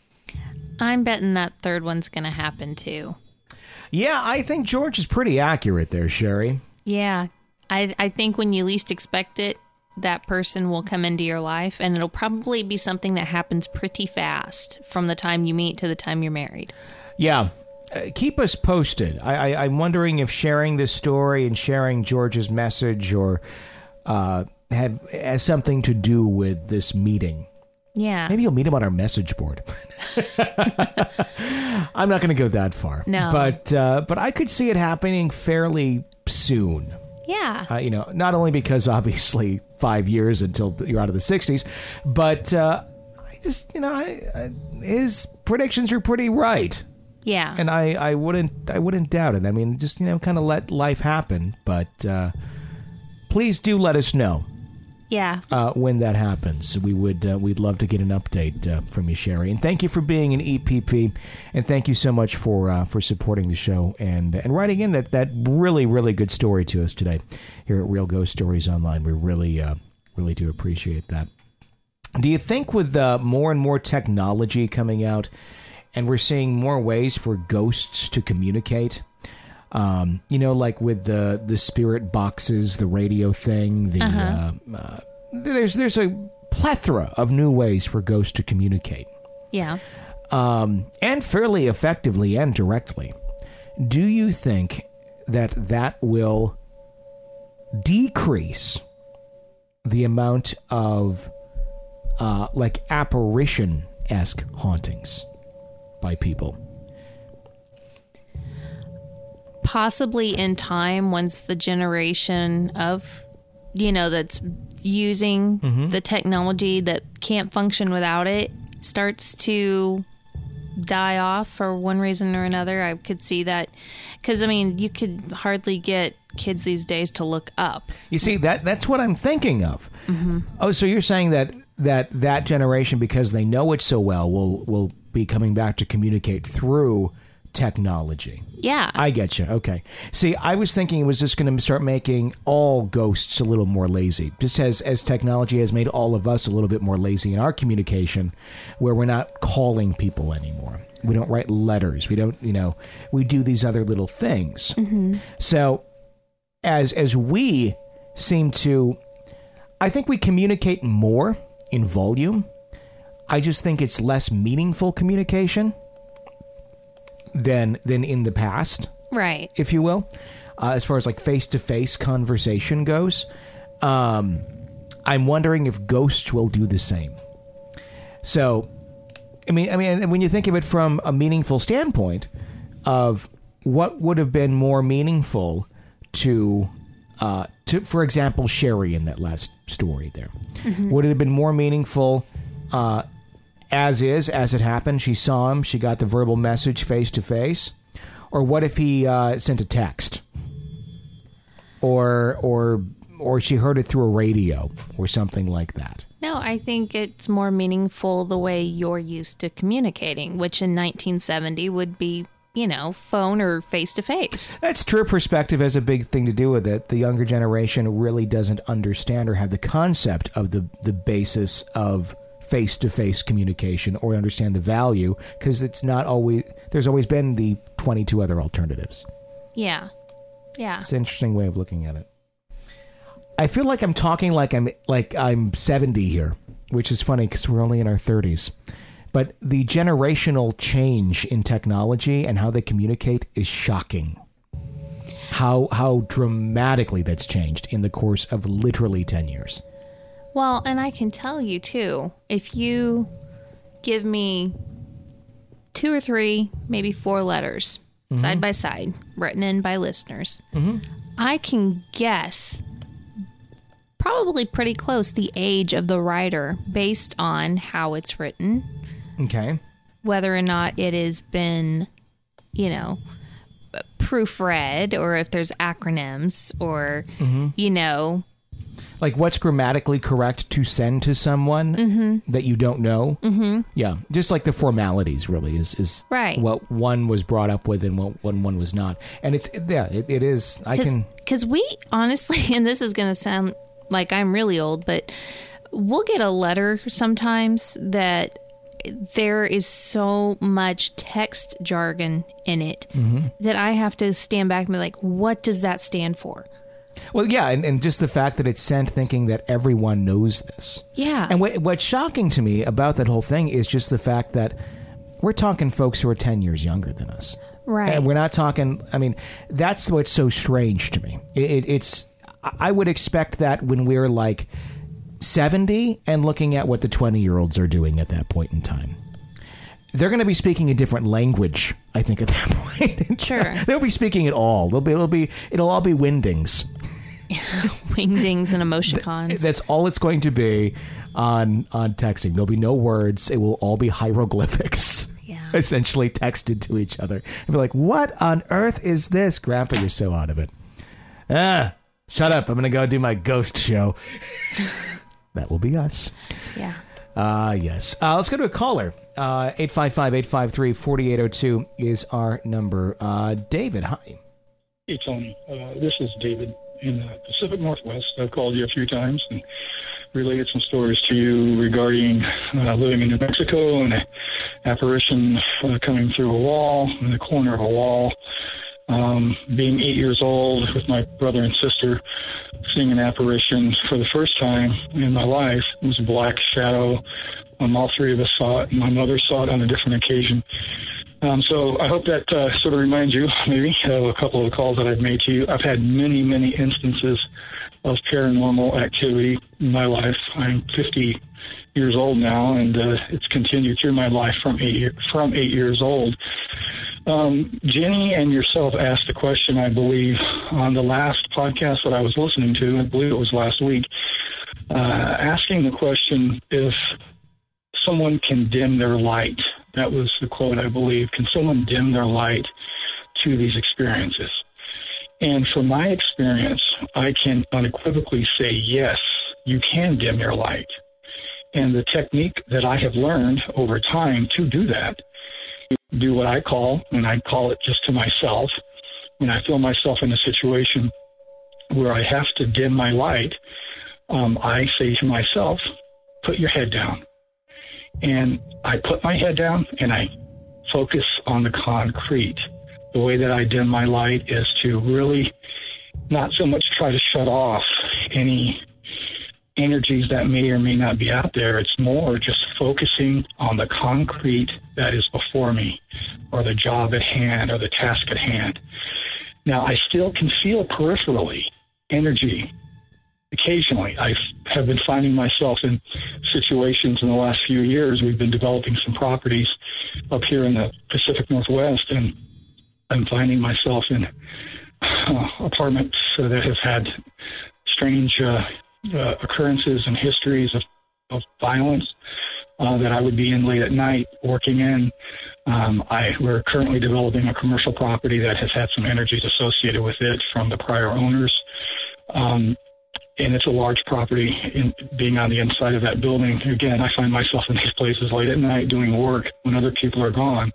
I'm betting that third one's going to happen, too. Yeah, I think George is pretty accurate there, Sherry. Yeah. I think when you least expect it, that person will come into your life, and it'll probably be something that happens pretty fast from the time you meet to the time you're married. Yeah. Keep us posted. I'm wondering if sharing this story and sharing George's message or has something to do with this meeting. Yeah. Maybe you'll meet him on our message board. I'm not going to go that far. No. But I could see it happening fairly soon. Yeah. Not only because obviously 5 years until you're out of the 60s, but his predictions are pretty right. Yeah. And I wouldn't doubt it. I mean, just kind of let life happen. But please do let us know. Yeah. When that happens, we'd love to get an update from you, Sherry. And thank you for being an EPP, and thank you so much for supporting the show and writing in that really, really good story to us today here at Real Ghost Stories Online. We really do appreciate that. Do you think with more and more technology coming out, and we're seeing more ways for ghosts to communicate? Like with the spirit boxes, the radio thing, there's a plethora of new ways for ghosts to communicate. Yeah. And fairly effectively and directly. Do you think that will decrease the amount of apparition-esque hauntings by people? Possibly in time, once the generation of, that's using the technology that can't function without it starts to die off for one reason or another. I could see that. Because, you could hardly get kids these days to look up. You see, that's what I'm thinking of. Mm-hmm. Oh, so you're saying that generation, because they know it so well, will be coming back to communicate through technology. Yeah. I get you. Okay. See, I was thinking it was just going to start making all ghosts a little more lazy. Just as technology has made all of us a little bit more lazy in our communication, where we're not calling people anymore. We don't write letters. We don't, we do these other little things. Mm-hmm. So as we seem to, I think we communicate more in volume. I just think it's less meaningful communication than in the past, right? If you will, as far as like face-to-face conversation goes. I'm wondering if ghosts will do the same. So, I mean, when you think of it from a meaningful standpoint of what would have been more meaningful to for example, Sherry in that last story there, would it have been more meaningful? As it happened, she saw him, she got the verbal message face to face, or what if he sent a text, or she heard it through a radio or something like that? No, I think it's more meaningful the way you're used to communicating, which in 1970 would be, phone or face to face. That's true. Perspective has a big thing to do with it. The younger generation really doesn't understand or have the concept of the basis of face-to-face communication or understand the value, because it's not always, there's always been the 22 other alternatives. Yeah. It's an interesting way of looking at it. I feel like I'm talking like I'm 70 here, which is funny because we're only in our 30s. But the generational change in technology and how they communicate is shocking. How dramatically that's changed in the course of literally 10 years. Well, and I can tell you, too, if you give me 2 or 3, maybe 4 letters, side by side, written in by listeners, I can guess probably pretty close the age of the writer based on how it's written. Okay. Whether or not it has been, proofread, or if there's acronyms, or, like what's grammatically correct to send to someone that you don't know. Yeah, just like the formalities really is right. What one was brought up with and what one was not. And it is. Because we honestly, and this is going to sound like I'm really old, but we'll get a letter sometimes that there is so much text jargon in it that I have to stand back and be like, what does that stand for? Well, yeah, and just the fact that it's sent thinking that everyone knows this. Yeah. And what's shocking to me about that whole thing is just the fact that we're talking folks who are 10 years younger than us. Right. And we're not talking, that's what's so strange to me. I would expect that when we're like 70 and looking at what the 20-year-olds are doing at that point in time. They're going to be speaking a different language, I think, at that point. Sure. They'll be speaking it all. It'll all be wingdings. Wingdings and emoticons. That's all it's going to be on texting. There'll be no words. It will all be hieroglyphics. Yeah. Essentially texted to each other. And be like, what on earth is this? Grandpa, you're so out of it. Shut up. I'm going to go do my ghost show. That will be us. Yeah. Yes. Let's go to a caller. 855-853-4802 is our number. David, hi. Hey, Tony. This is David in the Pacific Northwest. I've called you a few times and related some stories to you regarding living in New Mexico and an apparition coming through a wall, in the corner of a wall. Being 8 years old with my brother and sister, seeing an apparition for the first time in my life. It was a black shadow. All 3 of us saw it. My mother saw it on a different occasion. So I hope that sort of reminds you, maybe, of a couple of the calls that I've made to you. I've had many, many instances of paranormal activity in my life. I'm 50 years old now, and it's continued through my life from 8 years old. Jenny and yourself asked a question, I believe, on the last podcast that I was listening to. I believe it was last week, asking the question if someone can dim their light. That was the quote, I believe. Can someone dim their light to these experiences? And from my experience, I can unequivocally say, yes, you can dim your light. And the technique that I have learned over time to do that do what I call, and I call it just to myself, when I feel myself in a situation where I have to dim my light, I say to myself, put your head down. And I put my head down and I focus on the concrete. The way that I dim my light is to really not so much try to shut off any energies that may or may not be out there. It's more just focusing on the concrete that is before me, or the job at hand, or the task at hand. Now, I still can feel peripherally energy. Occasionally, I have been finding myself in situations in the last few years. We've been developing some properties up here in the Pacific Northwest, and I'm finding myself in apartments that have had strange occurrences and histories of violence that I would be in late at night working in. We're currently developing a commercial property that has had some energies associated with it from the prior owners. And it's a large property. In being on the inside of that building, again, I find myself in these places late at night doing work when other people are gone.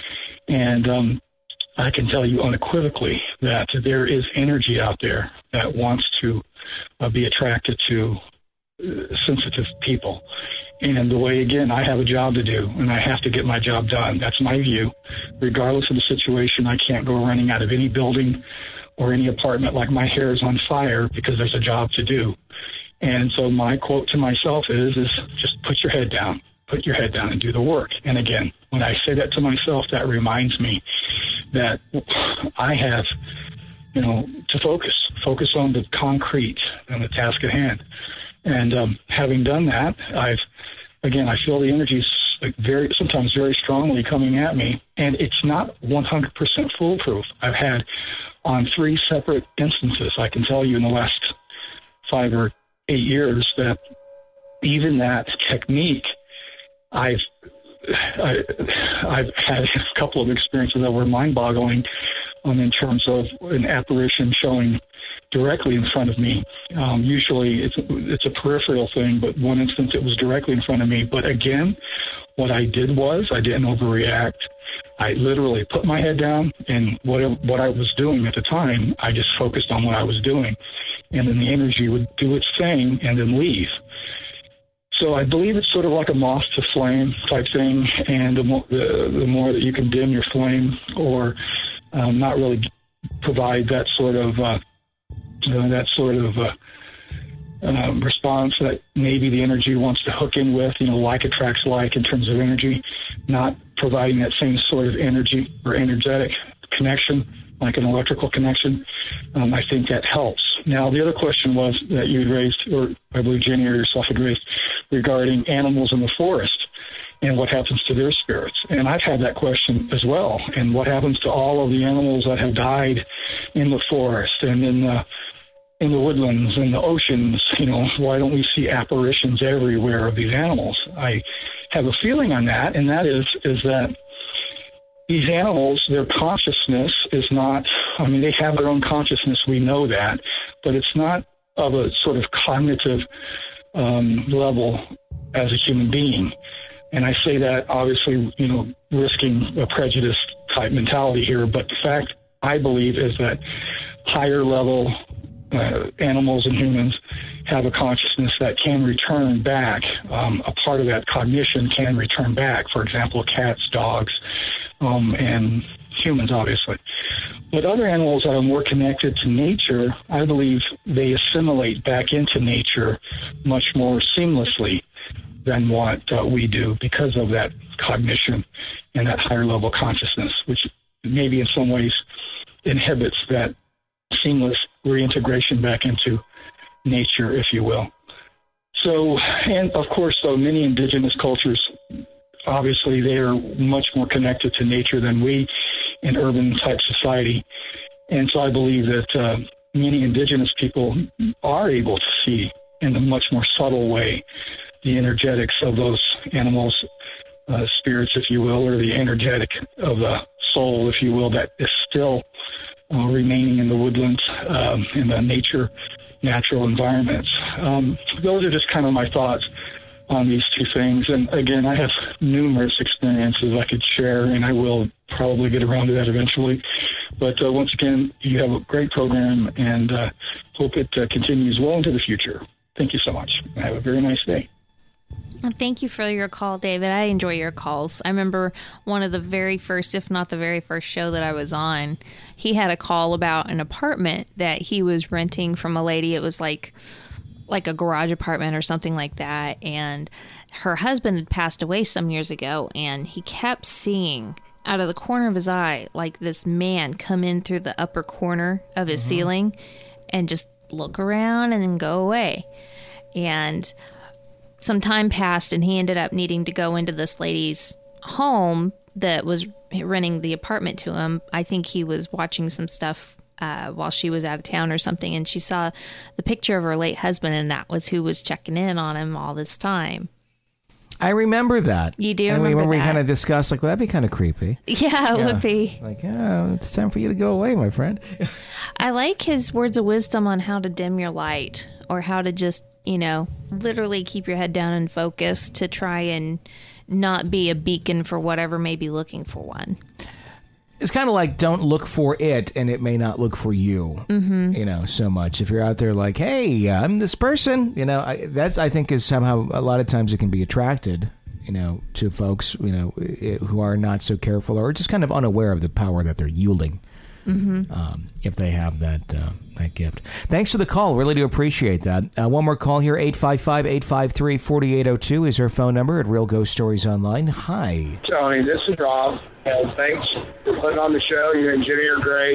And I can tell you unequivocally that there is energy out there that wants to be attracted to sensitive people. And the way, again, I have a job to do, and I have to get my job done. That's my view. Regardless of the situation, I can't go running out of any building or any apartment like my hair is on fire because there's a job to do. And so my quote to myself is just put your head down. Put your head down and do the work. And again, when I say that to myself, that reminds me that I have, to focus on the concrete and the task at hand. And having done that, I feel the energies sometimes very strongly coming at me, and it's not 100% foolproof. I've had on 3 separate instances, I can tell you in the last 5 or 8 years, that even that technique, I've had a couple of experiences that were mind-boggling in terms of an apparition showing directly in front of me. Usually it's a peripheral thing, but one instance it was directly in front of me. But again, what I did was I didn't overreact. I literally put my head down, and what I was doing at the time, I just focused on what I was doing. And then the energy would do its thing and then leave. So I believe it's sort of like a moth to flame type thing, and the more that you can dim your flame or not really provide that sort of response that maybe the energy wants to hook in with, like attracts like in terms of energy, not providing that same sort of energy or energetic connection like an electrical connection, I think that helps. Now, the other question was that you had raised, or I believe Jenny or yourself had raised, regarding animals in the forest and what happens to their spirits. And I've had that question as well. And what happens to all of the animals that have died in the forest and in the woodlands and the oceans? Why don't we see apparitions everywhere of these animals? I have a feeling on that, and that is that these animals, their consciousness is not, they have their own consciousness, we know that, but it's not of a sort of cognitive level as a human being. And I say that obviously, risking a prejudice type mentality here, but the fact I believe is that higher level animals and humans have a consciousness that can return back. A part of that cognition can return back. For example, cats, dogs, and humans, obviously. But other animals that are more connected to nature, I believe they assimilate back into nature much more seamlessly than what we do because of that cognition and that higher level consciousness, which maybe in some ways inhibits that seamless reintegration back into nature, if you will. So, and of course, though, many indigenous cultures, obviously, they are much more connected to nature than we in urban-type society. And so I believe that many indigenous people are able to see in a much more subtle way the energetics of those animals, spirits, if you will, or the energetic of the soul, if you will, that is still remaining in the woodlands, in the natural environments. Those are just kind of my thoughts on these two things. And again, I have numerous experiences I could share, and I will probably get around to that eventually. But once again, you have a great program, and hope it continues well into the future. Thank you so much. Have a very nice day. Well, thank you for your call, David. I enjoy your calls. I remember one of the very first, if not the very first show that I was on, he had a call about an apartment that he was renting from a lady. It was like a garage apartment or something like that. And her husband had passed away some years ago, and he kept seeing out of the corner of his eye, like this man come in through the upper corner of his ceiling and just look around and then go away. And some time passed, and he ended up needing to go into this lady's home that was renting the apartment to him. I think he was watching some stuff while she was out of town or something, and she saw the picture of her late husband, and that was who was checking in on him all this time. I remember that. You do and remember we that? kind of discussed, like, well, that'd be kind of creepy. Yeah, it would be. Like, oh, it's time for you to go away, my friend. I like his words of wisdom on how to dim your light, or how to just, literally keep your head down and focus to try and not be a beacon for whatever may be looking for one. It's kind of like, don't look for it, and it may not look for you, so much. If you're out there like, hey, I'm this person, I think is somehow, a lot of times it can be attracted, to folks, who are not so careful or just kind of unaware of the power that they're yielding, if they have that gift. Thanks for the call. Really do appreciate that. One more call here, 855-853-4802 is our phone number at Real Ghost Stories Online. Hi. Tony, this is Rob. Thanks for putting on the show. You and Jimmy are great.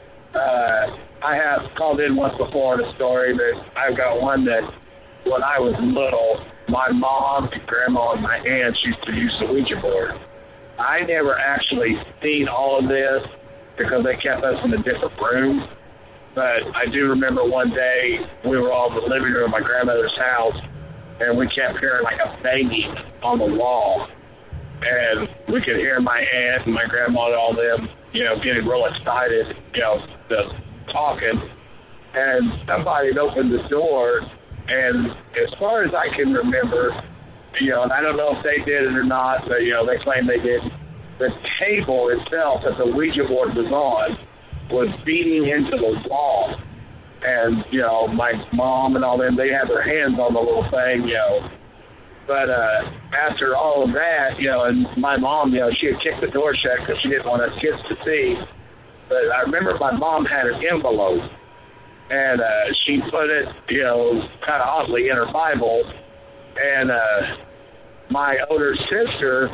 I have called in once before on a story, but I've got one that when I was little, my mom and grandma and my aunts used to use the Ouija board. I never actually seen all of this because they kept us in a different room. But I do remember one day we were all in the living room of my grandmother's house, and we kept hearing like a banging on the wall. And we could hear my aunt and my grandma and all them, getting real excited, talking. And somebody had opened the door, and as far as I can remember, and I don't know if they did it or not, but, they claim they did, the table itself that the Ouija board was on was beating into the wall. And, my mom and all them, they had their hands on the little thing, But after all of that, and my mom, she had kicked the door shut because she didn't want us kids to see. But I remember my mom had an envelope, and she put it, kind of oddly in her Bible. And my older sister,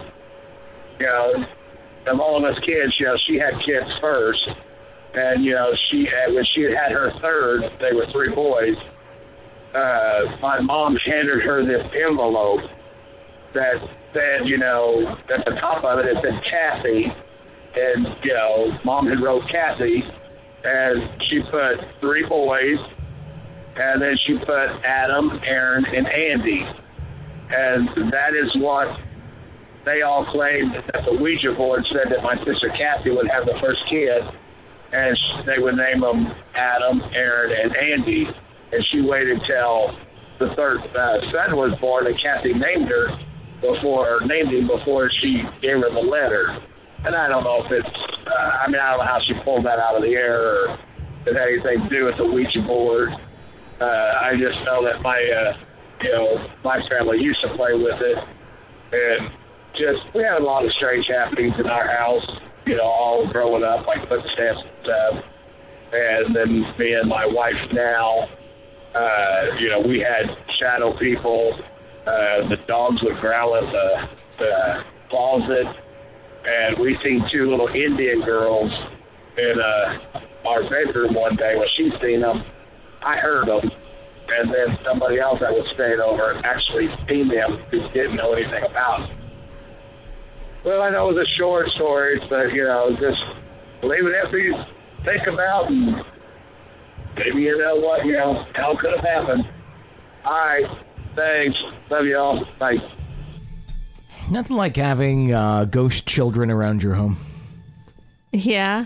of all of us kids, she had kids first. And, when she had her third, they were three boys. My mom handed her this envelope that said, at the top of it said Kathy, and, Mom had wrote Kathy, and she put three boys, and then she put Adam, Aaron, and Andy. And that is what they all claimed, that the Ouija board said that my sister Kathy would have the first kid, and they would name them Adam, Aaron, and Andy. And she waited till the third son was born, and Kathy named him before she gave her the letter. And I don't know if it's, I don't know how she pulled that out of the air or if it had anything to do with the Ouija board. I just know that my family used to play with it. And we had a lot of strange happenings in our house, all growing up, like footsteps and stuff. And then me and my wife now, we had shadow people. The dogs would growl at the closet. And we seen two little Indian girls in our bedroom one day. When she seen them, I heard them. And then somebody else that was staying over actually seen them who didn't know anything about them. Well, I know it was a short story, but, just leave it after you think about, and maybe you know what, hell could have happened. All right. Thanks. Love y'all. Bye. Nothing like having ghost children around your home. Yeah.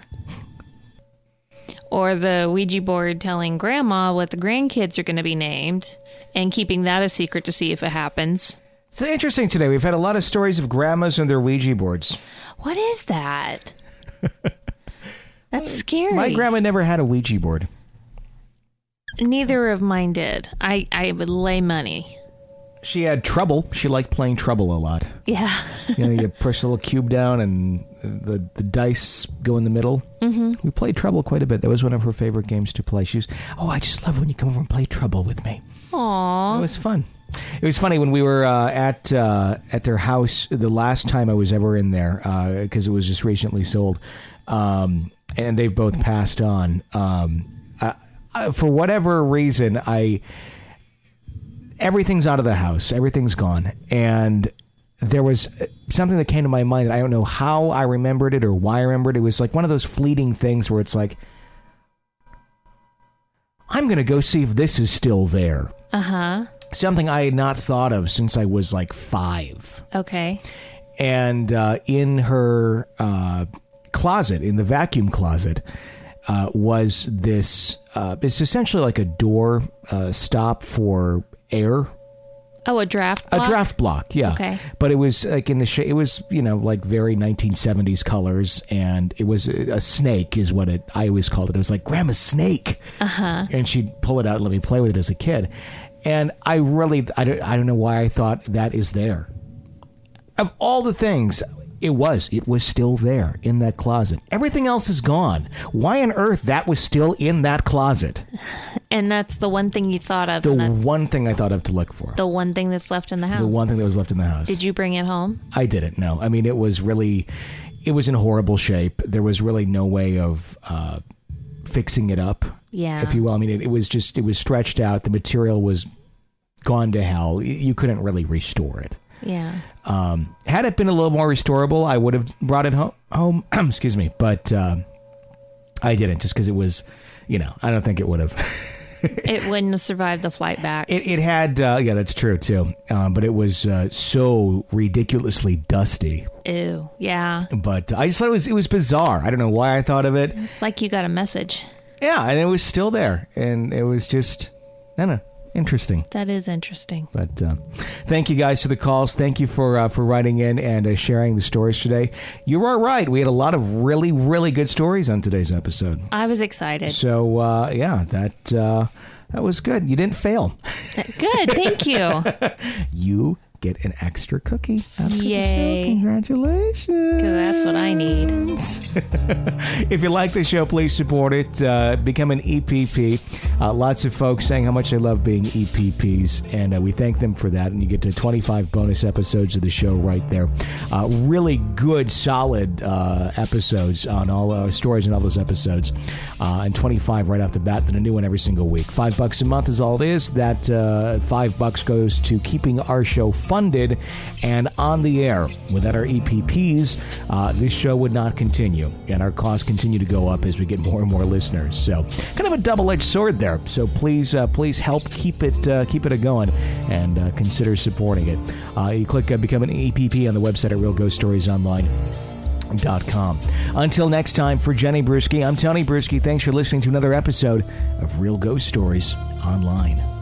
Or the Ouija board telling grandma what the grandkids are going to be named and keeping that a secret to see if it happens. It's interesting today. We've had a lot of stories of grandmas and their Ouija boards. What is that? That's scary. My grandma never had a Ouija board. Neither of mine did. I would lay money. She had Trouble. She liked playing Trouble a lot. Yeah. You push the little cube down and the dice go in the middle. Mm-hmm. We played Trouble quite a bit. That was one of her favorite games to play. She was, I just love when you come over and play Trouble with me. Aww. It was fun. It was funny when we were at their house the last time I was ever in there, because it was just recently sold, and they've both passed on. For whatever reason, everything's out of the house. Everything's gone. And there was something that came to my mind that I don't know how I remembered it or why I remembered it. It was like one of those fleeting things where it's like, I'm going to go see if this is still there. Uh-huh. Something I had not thought of since I was like 5. Okay. And in her closet, in the vacuum closet, was this, it's essentially like a door stop for air. Oh, a draft block? A draft block, yeah. Okay. But it was like in the it was, like very 1970s colors, and it was a snake is what I always called it. It was like Grandma's snake. Uh-huh. And she'd pull it out and let me play with it as a kid. And I don't know why I thought that is there. Of all the things, it was still there in that closet. Everything else is gone. Why on earth that was still in that closet? And that's the one thing you thought of. The one thing I thought of to look for. The one thing that's left in the house. The one thing that was left in the house. Did you bring it home? I didn't, no. I mean, it was in horrible shape. There was really no way of fixing it up, if you will. I mean, it was stretched out. The material was gone to hell. You couldn't really restore it. Yeah. Had it been a little more restorable, I would have brought it home. Excuse me. But I didn't, just because it was, I don't think it would have. It wouldn't have survived the flight back. It had, yeah, that's true, too. But it was so ridiculously dusty. Ew, yeah. But I just thought it was bizarre. I don't know why I thought of it. It's like you got a message. Yeah, and it was still there. And it was just, I don't know. Interesting. That is interesting. But thank you guys for the calls. Thank you for writing in and sharing the stories today. You are right. We had a lot of really, really good stories on today's episode. I was excited. So, yeah, that was good. You didn't fail. Good. Thank you. You get an extra cookie after Yay. the show. Congratulations. Because that's what I need. If you like the show, please support it. Become an EPP. Lots of folks saying how much they love being EPPs, and we thank them for that. And you get to 25 bonus episodes of the show right there. Really good, solid episodes on all our stories and all those episodes. And 25 right off the bat, then a new one every single week. $5 a month is all it is. That $5 goes to keeping our show funded and on the air. Without our EPPs, this show would not continue, and our costs continue to go up as we get more and more listeners. So, kind of a double-edged sword there. So please help keep it going, and consider supporting it. You click Become an EPP on the website at RealGhostStoriesOnline.com. Until next time, for Jenny Brewski, I'm Tony Brewski. Thanks for listening to another episode of Real Ghost Stories Online.